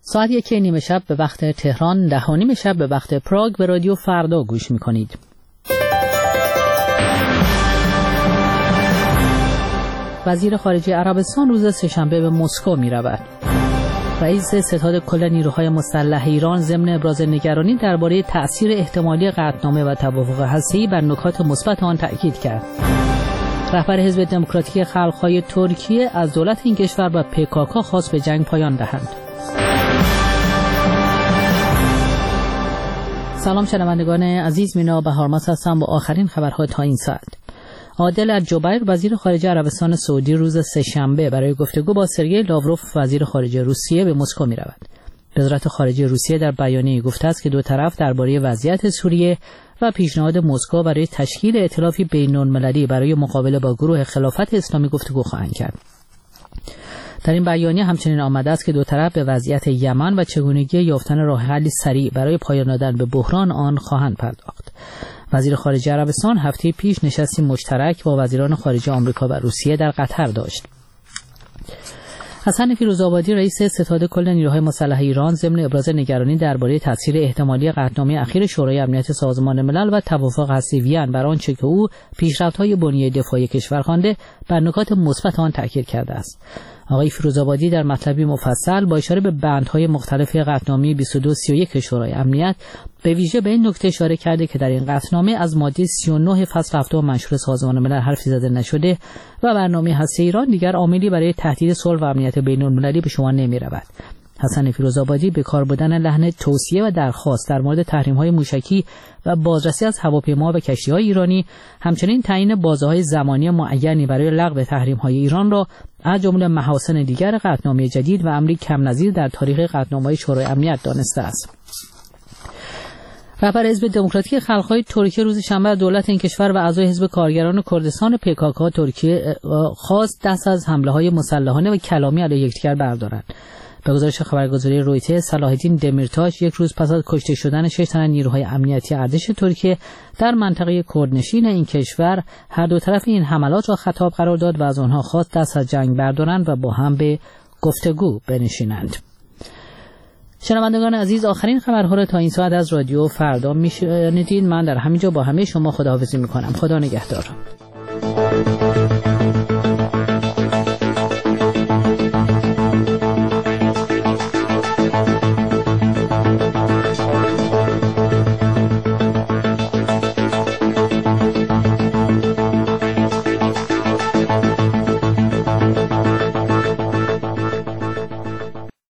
ساعت 1:30 شب به وقت تهران، 10:30 شب به وقت پراگ به رادیو فردا گوش می‌کنید. وزیر خارجه عربستان روز سه‌شنبه به مسکو می‌رود. رئیس ستاد کل نیروهای مسلح ایران ضمن ابراز نگرانی درباره تأثیر احتمالی قطعنامه و توافق هسته‌ای بر نکات مثبت آن تأکید کرد. رهبر حزب دموکراتیک خلق‌های ترکیه از دولت این کشور و PKK خواست به جنگ پایان دهند. سلام شنوندگان عزیز، مینا بهارمس هستم با آخرین خبرها تا این ساعت. عادل الجبیر وزیر خارجه عربستان سعودی روز سه‌شنبه برای گفتگو با سرگئی لاوروف وزیر خارجه روسیه به مسکو می‌رود. وزارت خارجه روسیه در بیانیه‌ای گفته است که دو طرف درباره وضعیت سوریه و پیشنهاد مسکو برای تشکیل ائتلافی بین‌المللی برای مقابله با گروه خلافت اسلامی گفتگو خواهند کرد. در این بیانیه همچنین آمده است که دو طرف به وضعیت یمن و چگونگی یافتن راه حلی سریع برای پایان دادن به بحران آن خواهند پرداخت. وزیر خارجه عربستان هفته پیش نشستی مشترک با وزیران خارجه آمریکا و روسیه در قطر داشت. حسن فیروزآبادی رئیس ستاد کل نیروهای مسلح ایران ضمن ابراز نگرانی درباره تاثیر احتمالی قطعنامه اخیر شورای امنیت سازمان ملل و توافق هسته‌ای وین بر آنچه که او پیشرفت‌های بنیه دفاعی کشور خوانده بر نکات مثبت آن تاکید کرده است. آقای فیروزآبادی در مطلبی مفصل با اشاره به بندهای مختلف قطعنامه 2231 شورای امنیت به ویژه به این نکته اشاره کرده که در این قطعنامه از ماده 39 فصل 7 منشور سازمان ملل حرفی زده نشده و برنامه هسته ایران دیگر عاملی برای تهدید صلح و امنیت بین‌المللی به شمار نمی‌رود. حسن فیروزآبادی به کار بردن لحن توصیه و درخواست در مورد تحریم‌های موشکی و بازرسی از هواپیما و کشتی‌های ایرانی، همچنین تعیین بازه‌های زمانی معینی برای لغو تحریم‌های ایران را از جمله محاسن دیگر قطعنامه جدید و امری کم نظیر در تاریخ قطعنامه‌های شورای امنیت دانسته است. رهبر حزب دموکراتیک خلق‌های ترکیه روز شنبه دولت این کشور و اعضای حزب کارگران کردستان PKK ترکیه خواست دست از حمله‌های مسلحانه و کلامی علیه یکدیگر بردارند. به گزارش خبرگزاری رویترز، صلاح الدین دمیرتاش یک روز پس از کشته شدن 6 تن نیروهای امنیتی ارتش ترکیه در منطقه کردنشین این کشور هر دو طرف این حملات را خطاب قرار داد و از آنها خواست دست از جنگ بردارند و با هم به گفتگو بنشینند. شنوندگان عزیز، آخرین خبرها را تا این ساعت از رادیو فردا میشنیدید. من در همینجا با همه شما خداحافظی میکنم. خدا نگهدار.